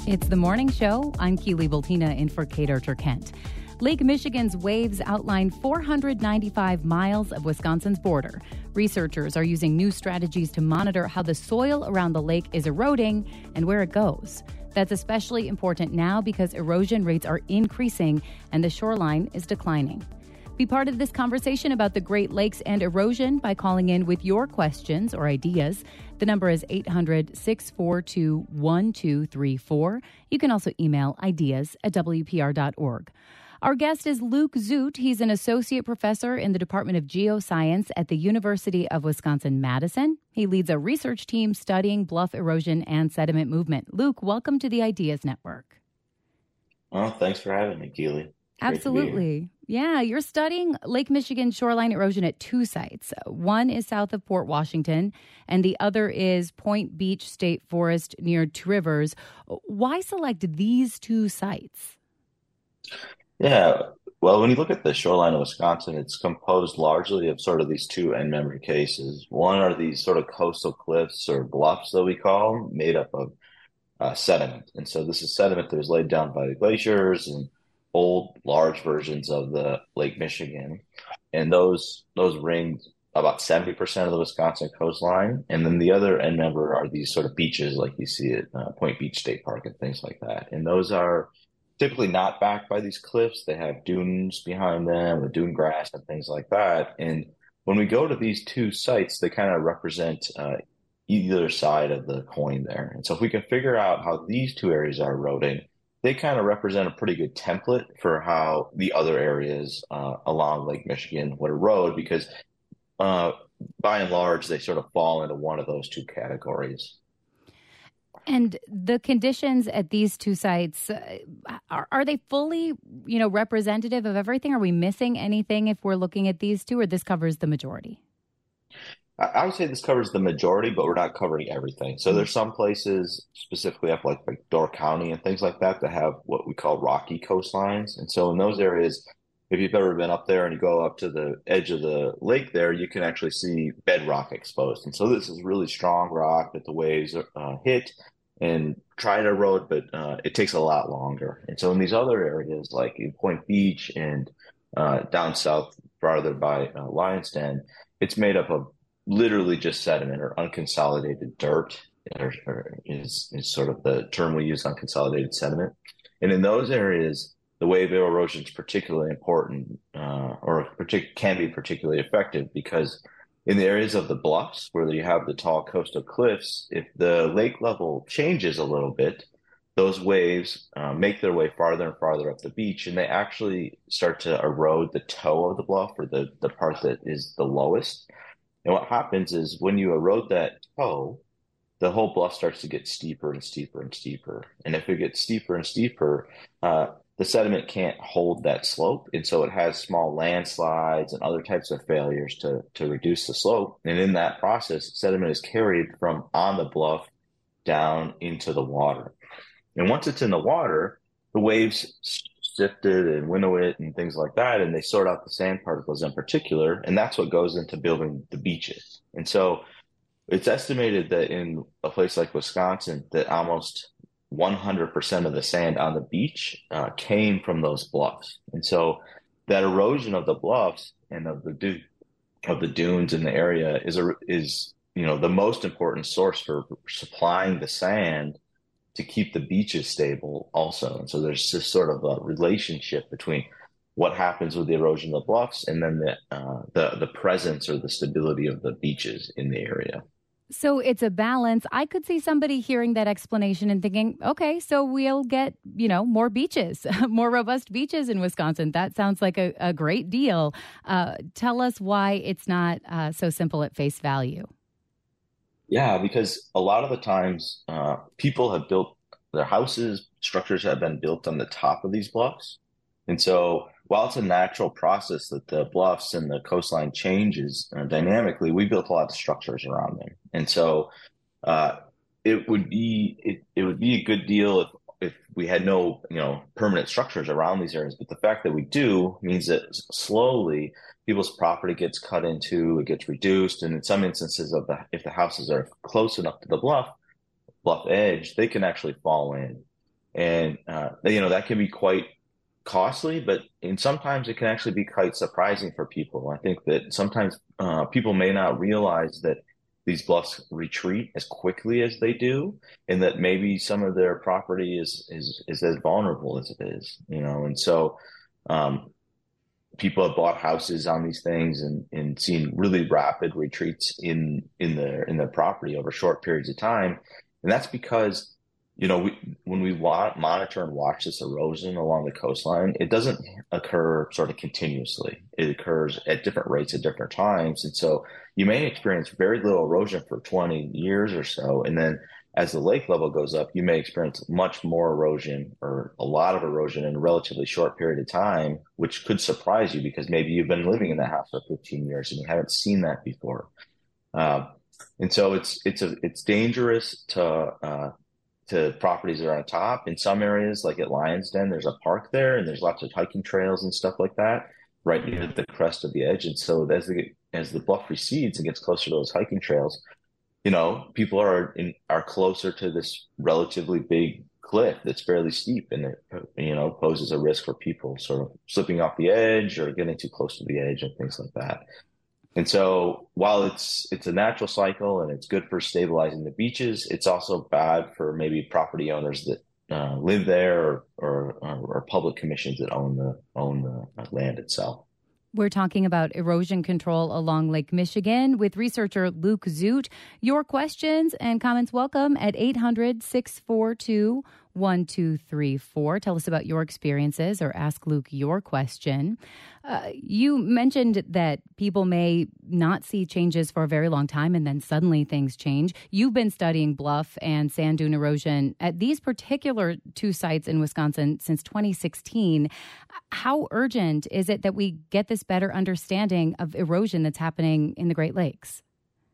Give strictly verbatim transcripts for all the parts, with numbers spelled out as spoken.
It's the morning show. I'm Keely Bultina in for Kate Archer-Kent. Lake Michigan's waves outline four hundred ninety-five miles of Wisconsin's border. Researchers are using new strategies to monitor how the soil around the lake is eroding and where it goes. That's especially important now because erosion rates are increasing and the shoreline is declining. Be part of this conversation about the Great Lakes and erosion by calling in with your questions or ideas. The number is eight hundred, six four two, one two three four. You can also email ideas at W P R dot org. Our guest is Luke Zoot. He's an associate professor in the Department of Geoscience at the University of Wisconsin-Madison. He leads a research team studying bluff erosion and sediment movement. Luke, welcome to the Ideas Network. Well, thanks for having me, Keely. Absolutely. Yeah, you're studying Lake Michigan shoreline erosion at two sites. One is south of Port Washington, and the other is Point Beach State Forest near Two Rivers. Why select these two sites? Yeah, well, when you look at the shoreline of Wisconsin, it's composed largely of sort of these two end member cases. One are these sort of coastal cliffs or bluffs that we call them, made up of uh, sediment. And so this is sediment that was laid down by the glaciers and old large versions of the Lake Michigan, and those those ring about seventy percent of the Wisconsin coastline. And then the other end member are these sort of beaches like you see at uh, Point Beach State Park and things like that. And those are typically not backed by these cliffs. They have dunes behind them, with dune grass and things like that. And when we go to these two sites, they kind of represent uh, either side of the coin there. And so if we can figure out how these two areas are eroding, they kind of represent a pretty good template for how the other areas uh, along Lake Michigan would erode, because uh, by and large, they sort of fall into one of those two categories. And the conditions at these two sites, uh, are, are they fully, you know, representative of everything? Are we missing anything if we're looking at these two, or this covers the majority? I would say this covers the majority, but we're not covering everything. So there's some places specifically up like, like Door County and things like that that have what we call rocky coastlines. And so in those areas, if you've ever been up there and you go up to the edge of the lake there, you can actually see bedrock exposed. And so this is really strong rock that the waves uh, hit and try to erode, but uh, it takes a lot longer. And so in these other areas, like in Point Beach and uh, down south farther by uh, Lion's Den, it's made up of literally just sediment or unconsolidated dirt or, or is, is sort of the term we use, unconsolidated sediment. And in those areas, the wave erosion is particularly important uh, or partic- can be particularly effective, because in the areas of the bluffs where you have the tall coastal cliffs, if the lake level changes a little bit, those waves uh, make their way farther and farther up the beach, and they actually start to erode the toe of the bluff, or the, the part that is the lowest. And what happens is when you erode that toe, the whole bluff starts to get steeper and steeper and steeper. And if it gets steeper and steeper, uh, the sediment can't hold that slope. And so it has small landslides and other types of failures to, to reduce the slope. And in that process, sediment is carried from on the bluff down into the water. And once it's in the water, the waves sift it and winnow it and things like that, and they sort out the sand particles in particular, and that's what goes into building the beaches. And so it's estimated that in a place like Wisconsin, that almost one hundred percent of the sand on the beach uh, came from those bluffs. And so that erosion of the bluffs and of the du- of the dunes in the area is a, is you know the most important source for supplying the sand to keep the beaches stable also. And so there's this sort of a relationship between what happens with the erosion of the bluffs and then the uh, the the presence or the stability of the beaches in the area. So it's a balance. I could see somebody hearing that explanation and thinking, okay, so we'll get, you know, more beaches, more robust beaches in Wisconsin. That sounds like a, a great deal. Uh, tell us why it's not uh, so simple at face value. Yeah, because a lot of the times uh, people have built their houses, structures have been built on the top of these bluffs. And so while it's a natural process that the bluffs and the coastline changes uh, dynamically, we built a lot of structures around them. And so uh, it would be it, it would be a good deal if if we had no you know permanent structures around these areas. But the fact that we do means that slowly people's property gets cut into, it gets reduced, and in some instances of the if the houses are close enough to the bluff bluff edge, they can actually fall in. And, uh, you know, that can be quite costly, but and sometimes it can actually be quite surprising for people. I think that sometimes uh, people may not realize that these bluffs retreat as quickly as they do, and that maybe some of their property is is is as vulnerable as it is, you know. And so um, people have bought houses on these things and and seen really rapid retreats in in their in their property over short periods of time, and that's because you know, we, when we wa monitor and watch this erosion along the coastline, it doesn't occur sort of continuously. It occurs at different rates at different times. And so you may experience very little erosion for twenty years or so. And then as the lake level goes up, you may experience much more erosion or a lot of erosion in a relatively short period of time, which could surprise you because maybe you've been living in that house for fifteen years and you haven't seen that before. Uh, and so it's, it's, a, it's dangerous to, uh, to properties that are on top. In some areas, like at Lions Den, there's a park there and there's lots of hiking trails and stuff like that right near the crest of the edge. And so as the, as the bluff recedes and gets closer to those hiking trails, you know, people are in, are closer to this relatively big cliff that's fairly steep and it, you know, poses a risk for people sort of slipping off the edge or getting too close to the edge and things like that. And so while it's it's a natural cycle and it's good for stabilizing the beaches, it's also bad for maybe property owners that uh, live there or, or or public commissions that own the own the land itself. We're talking about erosion control along Lake Michigan with researcher Luke Zoot. Your questions and comments welcome at eight hundred, six four two, one two three four. Tell us about your experiences or ask Luke your question. Uh, you mentioned that people may not see changes for a very long time and then suddenly things change. You've been studying bluff and sand dune erosion at these particular two sites in Wisconsin since twenty sixteen. How urgent is it that we get this better understanding of erosion that's happening in the Great Lakes?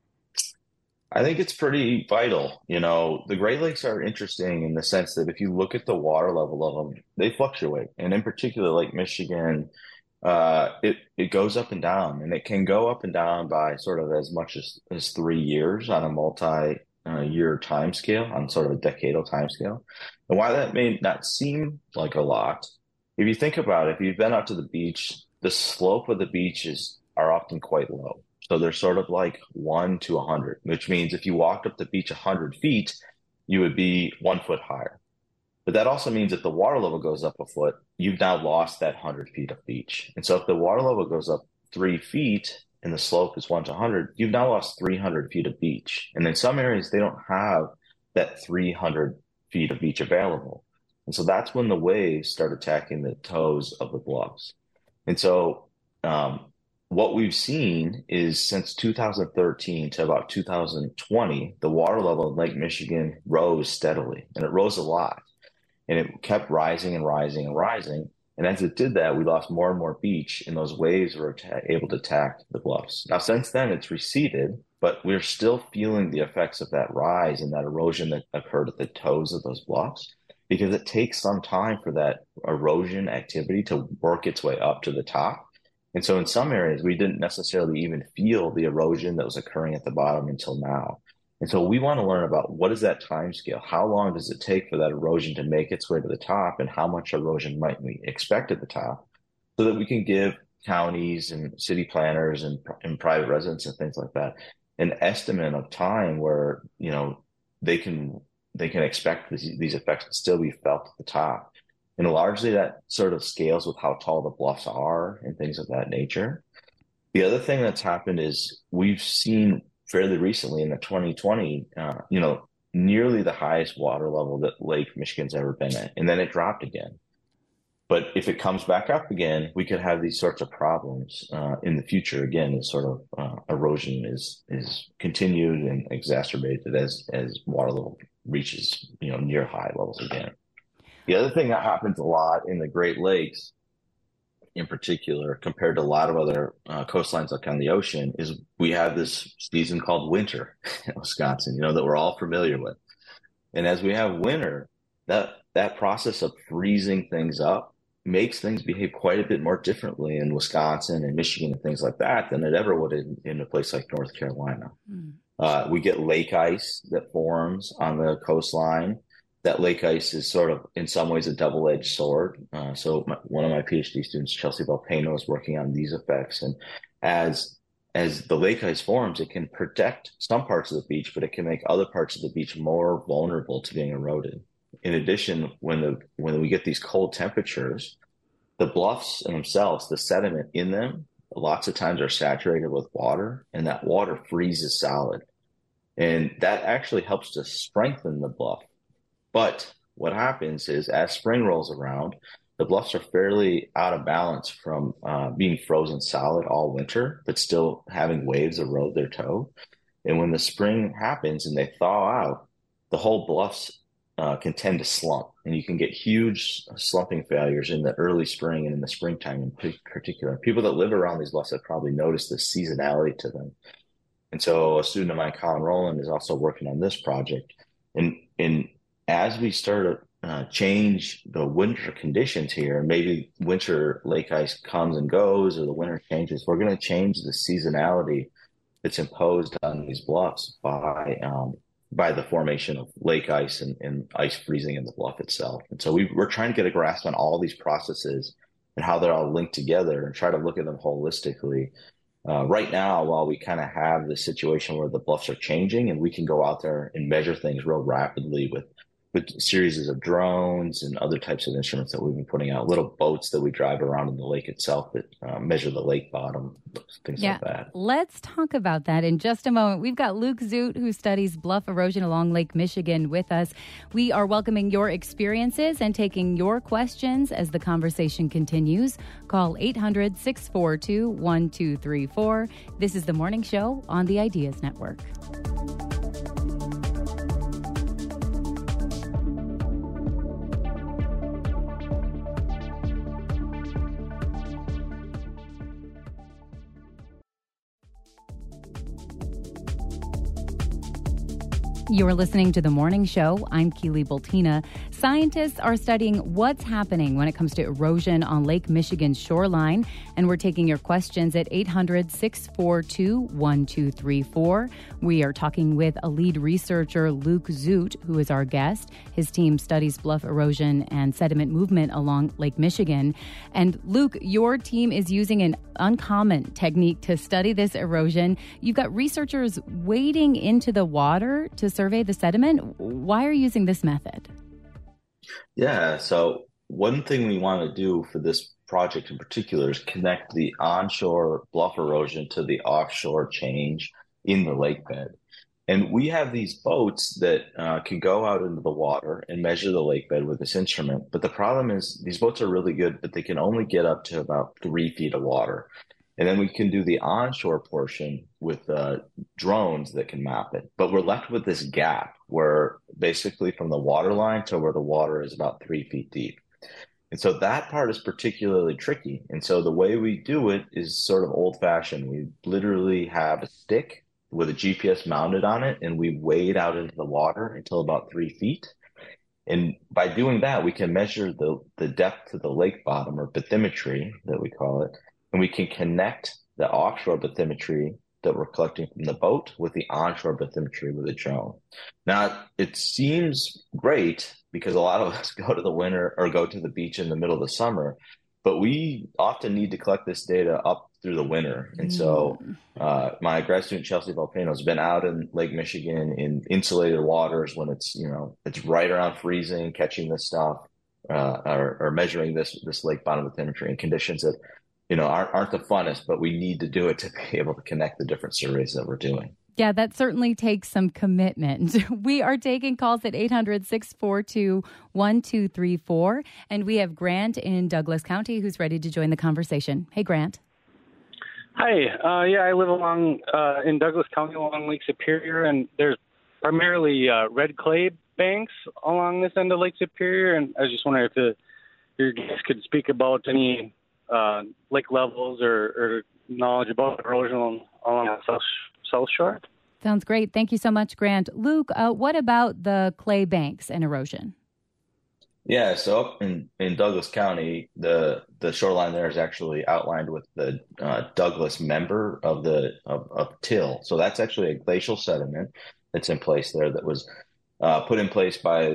I think it's pretty vital. You know, the Great Lakes are interesting in the sense that if you look at the water level of them, they fluctuate. And in particular, Lake Michigan, uh, it, it goes up and down, and it can go up and down by sort of as much as, as three years on a multi uh, year time scale, on sort of a decadal time scale. And while that may not seem like a lot, if you think about it, if you've been out to the beach, the slope of the beaches are often quite low. So they're sort of like one to a hundred, which means if you walked up the beach a hundred feet, you would be one foot higher. But that also means if the water level goes up a foot, you've now lost that hundred feet of beach. And so if the water level goes up three feet and the slope is one to a hundred, you've now lost three hundred feet of beach. And in some areas, they don't have that three hundred feet of beach available. And so that's when the waves start attacking the toes of the bluffs. And so, um, what we've seen is since two thousand thirteen to about two thousand twenty, the water level in Lake Michigan rose steadily, and it rose a lot. And it kept rising and rising and rising. And as it did that, we lost more and more beach, and those waves were able to attack the bluffs. Now, since then, it's receded, but we're still feeling the effects of that rise and that erosion that occurred at the toes of those bluffs, because it takes some time for that erosion activity to work its way up to the top. And so in some areas, we didn't necessarily even feel the erosion that was occurring at the bottom until now. And so we want to learn about what is that time scale? How long does it take for that erosion to make its way to the top, and how much erosion might we expect at the top, so that we can give counties and city planners and, and private residents and things like that an estimate of time where, you know, they can they can expect these, these effects to still be felt at the top. And largely that sort of scales with how tall the bluffs are and things of that nature. The other thing that's happened is we've seen fairly recently in the twenty twenty, uh, you know, nearly the highest water level that Lake Michigan's ever been at, and then it dropped again. But if it comes back up again, we could have these sorts of problems uh, in the future. Again, as sort of uh, erosion is is continued and exacerbated as as water level reaches, you know, near high levels again. The other thing that happens a lot in the Great Lakes, in particular, compared to a lot of other uh, coastlines like on the ocean, is we have this season called winter in Wisconsin, you know, that we're all familiar with. And as we have winter, that that process of freezing things up makes things behave quite a bit more differently in Wisconsin and Michigan and things like that than it ever would in, in a place like North Carolina. Mm. Uh, we get lake ice that forms on the coastline that lake ice is sort of in some ways a double-edged sword. Uh, so my, one of my PhD students, Chelsea Valpeno, is working on these effects. And as as the lake ice forms, it can protect some parts of the beach, but it can make other parts of the beach more vulnerable to being eroded. In addition, when the when we get these cold temperatures, the bluffs in themselves, the sediment in them, lots of times are saturated with water, and that water freezes solid. And that actually helps to strengthen the bluff. But what happens is as spring rolls around, the bluffs are fairly out of balance from uh, being frozen solid all winter, but still having waves erode their toe. And when the spring happens and they thaw out, the whole bluffs uh, can tend to slump. And you can get huge slumping failures in the early spring and in the springtime in particular. People that live around these bluffs have probably noticed the seasonality to them. And so a student of mine, Colin Rowland, is also working on this project. And, and as we start to uh, change the winter conditions here, maybe winter lake ice comes and goes or the winter changes, we're going to change the seasonality that's imposed on these bluffs by um, by the formation of lake ice and, and ice freezing in the bluff itself. And so we, we're trying to get a grasp on all these processes and how they're all linked together and try to look at them holistically. Uh, right now, while we kind of have the situation where the bluffs are changing and we can go out there and measure things real rapidly with with series of drones and other types of instruments that we've been putting out, little boats that we drive around in the lake itself that uh, measure the lake bottom, things yeah, like that. Let's talk about that in just a moment. We've got Luke Zoot, who studies bluff erosion along Lake Michigan, with us. We are welcoming your experiences and taking your questions as the conversation continues. Call eight hundred, six four two, one two three four. This is The Morning Show on the Ideas Network. You're listening to The Morning Show. I'm Keely Bultina. Scientists are studying what's happening when it comes to erosion on Lake Michigan's shoreline, and we're taking your questions at eight hundred, six four two, one two three four. We are talking with a lead researcher, Luke Zoot, who is our guest. His team studies bluff erosion and sediment movement along Lake Michigan. And Luke, your team is using an uncommon technique to study this erosion. You've got researchers wading into the water to survey the sediment. Why are you using this method? Yeah, so one thing we want to do for this project in particular is connect the onshore bluff erosion to the offshore change in the lake bed. And we have these boats that uh, can go out into the water and measure the lake bed with this instrument. But the problem is these boats are really good, but they can only get up to about three feet of water. And then we can do the onshore portion with uh, drones that can map it. But we're left with this gap where basically from the water line to where the water is about three feet deep. And so that part is particularly tricky. And so the way we do it is sort of old fashioned. We literally have a stick with a G P S mounted on it, and we wade out into the water until about three feet. And by doing that, we can measure the, the depth to the lake bottom, or bathymetry that we call it. And we can connect the offshore bathymetry that we're collecting from the boat with the onshore bathymetry with a drone. Now, it seems great because a lot of us go to the winter or go to the beach in the middle of the summer, but we often need to collect this data up through the winter. And so uh, my grad student, Chelsea Valpeno, has been out in Lake Michigan in insulated waters when it's, you know, it's right around freezing, catching this stuff, uh, or, or measuring this, this lake bottom bathymetry in conditions that, you know, aren't, aren't the funnest, but we need to do it to be able to connect the different surveys that we're doing. Yeah, that certainly takes some commitment. We are taking calls at eight hundred, six four two, one two three four. And we have Grant in Douglas County who's ready to join the conversation. Hey, Grant. Hi. Uh, yeah, I live along uh, in Douglas County along Lake Superior, and there's primarily uh, red clay banks along this end of Lake Superior. And I was just wondering if the, your guests could speak about any uh, lake levels or, or knowledge about erosion along the south, south shore. Sounds great. Thank you so much, Grant. Luke, uh, what about the clay banks and erosion? Yeah, so up in, in Douglas County, the the shoreline there is actually outlined with the uh, Douglas member of the of, of till. So that's actually a glacial sediment that's in place there that was uh, put in place by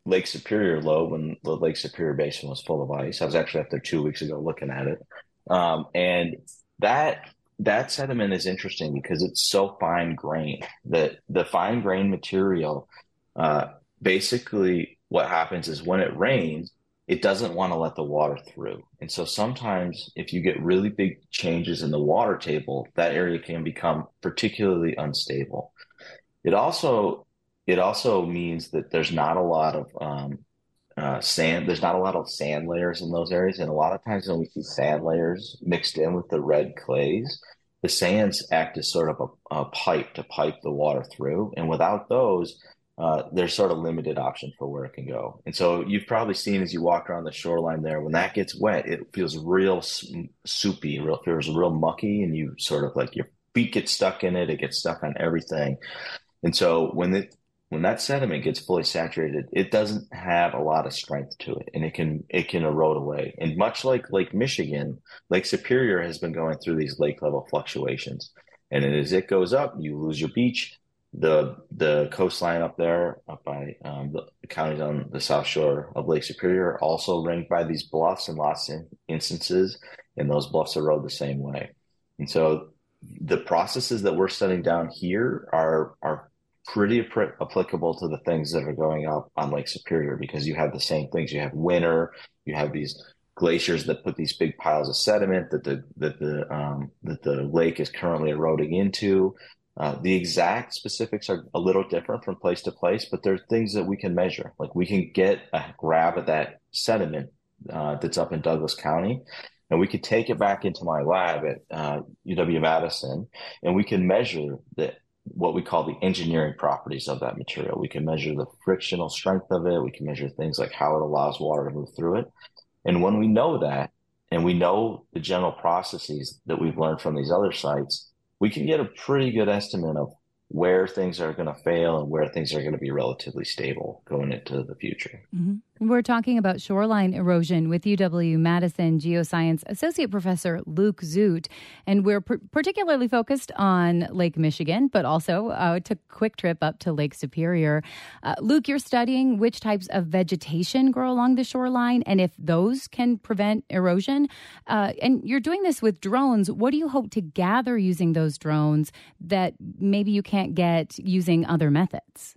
Lake Superior low when the Lake Superior Basin was full of ice. I was actually up there two weeks ago looking at it. Um, and that that sediment is interesting because it's so fine grained that the fine grained material, uh, basically what happens is when it rains, it doesn't want to let the water through. And so sometimes if you get really big changes in the water table, that area can become particularly unstable. It also it also means that there's not a lot of um, uh, sand. There's not a lot of sand layers in those areas, and a lot of times when we see sand layers mixed in with the red clays, the sands act as sort of a, a pipe to pipe the water through. And without those, uh, there's sort of limited option for where it can go. And so you've probably seen as you walk around the shoreline there, when that gets wet, it feels real soupy, real feels real mucky, and you sort of like your feet get stuck in it. It gets stuck on everything. And so when it when that sediment gets fully saturated, it doesn't have a lot of strength to it, and it can it can erode away. And much like Lake Michigan, Lake Superior has been going through these lake level fluctuations. And as it goes up, you lose your beach. The the coastline up there, up by um, the counties on the south shore of Lake Superior, are also ringed by these bluffs in lots of instances, and those bluffs erode the same way. And so the processes that we're studying down here are are pretty ap- applicable to the things that are going up on Lake Superior, because you have the same things. You have winter, you have these glaciers that put these big piles of sediment that the that the um, that the lake is currently eroding into. Uh, the exact specifics are a little different from place to place, but there's things that we can measure. Like we can get a grab of that sediment uh, that's up in Douglas County, and we could take it back into my lab at uh, U W-Madison, and we can measure the what we call the engineering properties of that material. We can measure the frictional strength of it. We can measure things like how it allows water to move through it. And when we know that, and we know the general processes that we've learned from these other sites, we can get a pretty good estimate of where things are going to fail and where things are going to be relatively stable going into the future. Mm-hmm. We're talking about shoreline erosion with U W-Madison Geoscience Associate Professor Luke Zoot, and we're pr- particularly focused on Lake Michigan, but also uh, took a quick trip up to Lake Superior. Uh, Luke, you're studying which types of vegetation grow along the shoreline and if those can prevent erosion. Uh, and you're doing this with drones. What do you hope to gather using those drones that maybe you can't get using other methods?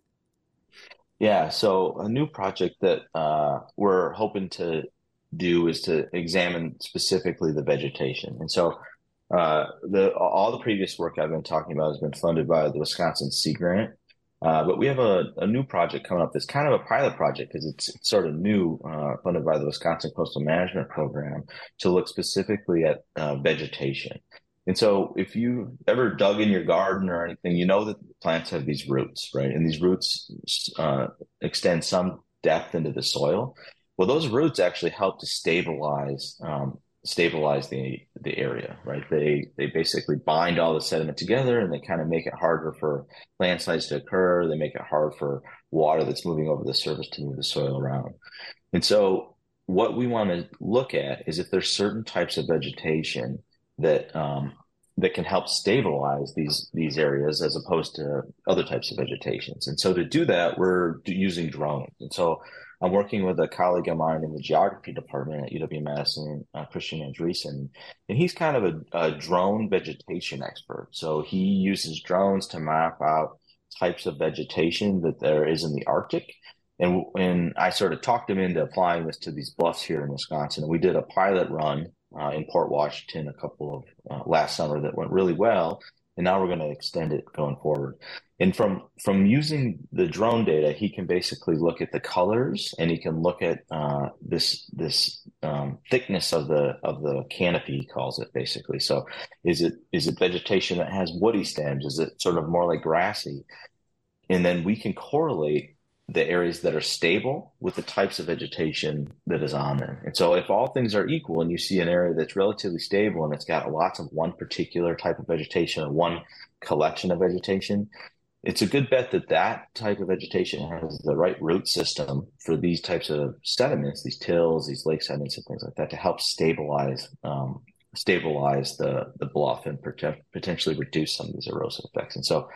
Yeah, so a new project that uh, we're hoping to do is to examine specifically the vegetation. And so uh, the all the previous work I've been talking about has been funded by the Wisconsin Sea Grant. Uh, but we have a, a new project coming up that's kind of a pilot project because it's, it's sort of new, uh, funded by the Wisconsin Coastal Management Program to look specifically at uh, vegetation. And so if you ever dug in your garden or anything, you know that plants have these roots, right? And these roots uh, extend some depth into the soil. Well, those roots actually help to stabilize um, stabilize the the area, right? They they basically bind all the sediment together, and they kind of make it harder for landslides to occur. They make it hard for water that's moving over the surface to move the soil around. And so what we want to look at is if there's certain types of vegetation that um, that can help stabilize these these areas as opposed to other types of vegetations. And so to do that, we're using drones. And so I'm working with a colleague of mine in the geography department at U W-Madison, uh, Christian Andreessen, and he's kind of a, a drone vegetation expert. So he uses drones to map out types of vegetation that there is in the Arctic. And when I sort of talked him into applying this to these bluffs here in Wisconsin, and we did a pilot run Uh, in Port Washington a couple of uh, last summer that went really well, and now we're going to extend it going forward. And from from using the drone data, he can basically look at the colors, and he can look at uh, this this um, thickness of the of the canopy, he calls it basically. So, is it is it vegetation that has woody stems? Is it sort of more like grassy? And then we can correlate the areas that are stable with the types of vegetation that is on them. And so if all things are equal and you see an area that's relatively stable and it's got lots of one particular type of vegetation or one collection of vegetation, it's a good bet that that type of vegetation has the right root system for these types of sediments, these tills, these lake sediments and things like that to help stabilize um, stabilize the, the bluff and pot- potentially reduce some of these erosive effects. And so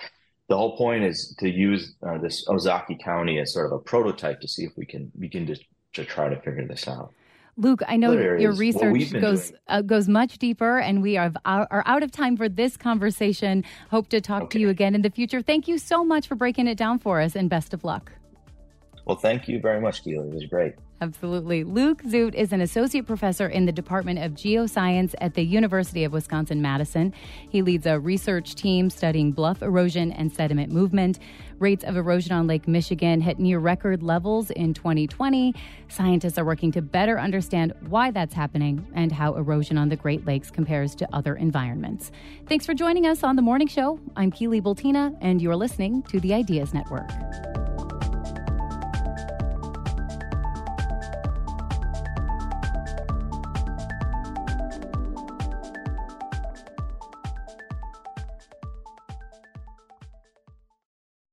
the whole point is to use uh, this Ozaukee County as sort of a prototype to see if we can begin to, to try to figure this out. Luke, I know areas, your research goes uh, goes much deeper, and we are, are out of time for this conversation. Hope to talk okay. to you again in the future. Thank you so much for breaking it down for us, and best of luck. Well, thank you very much, Keely. It was great. Absolutely. Luke Zoot is an associate professor in the Department of Geoscience at the University of Wisconsin-Madison. He leads a research team studying bluff erosion and sediment movement. Rates of erosion on Lake Michigan hit near record levels in twenty twenty. Scientists are working to better understand why that's happening and how erosion on the Great Lakes compares to other environments. Thanks for joining us on The Morning Show. I'm Keely Bultina, and you're listening to the Ideas Network.